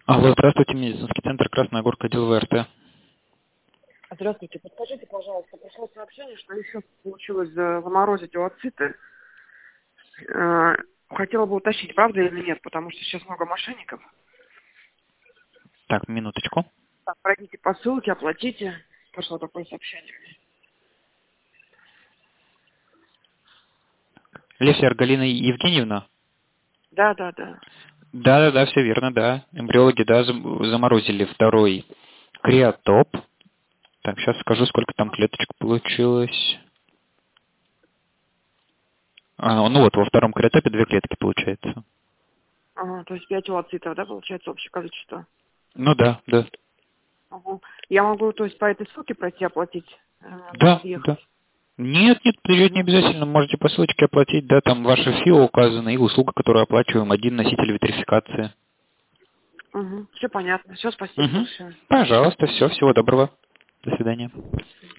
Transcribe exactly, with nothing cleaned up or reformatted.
Алло, здравствуйте, медицинский центр Красная Горка, отдел ВРТ. Здравствуйте, подскажите, пожалуйста, пришло сообщение, что еще получилось за- заморозить oocyты. Э, Хотела бы уточнить, правда или нет, потому что сейчас много мошенников. Так, минуточку. Так, пройдите по ссылке, оплатите. Пришло такое сообщение. Лесер Галина Евгеньевна? Да, да, да. Да-да-да, все верно, да. Эмбриологи, да, зам- заморозили второй креатоп. Так, сейчас скажу, сколько там клеточек получилось. А, ну вот, во втором креатопе две клетки получается. Ага, то есть пять oocytов, да, получается общее количество? Ну да, да. Ага. Я могу, то есть, по этой ссылке пройти оплатить? Э, Надо Да, подъехать. да. Нет, нет, приезжать не Угу. обязательно. Можете по ссылочке оплатить, да, там ваше ФИО указано и услуга, которую оплачиваем, один носитель витрификации. Угу. Все понятно. Все, спасибо Угу. большое. Пожалуйста, все, всего доброго. До свидания.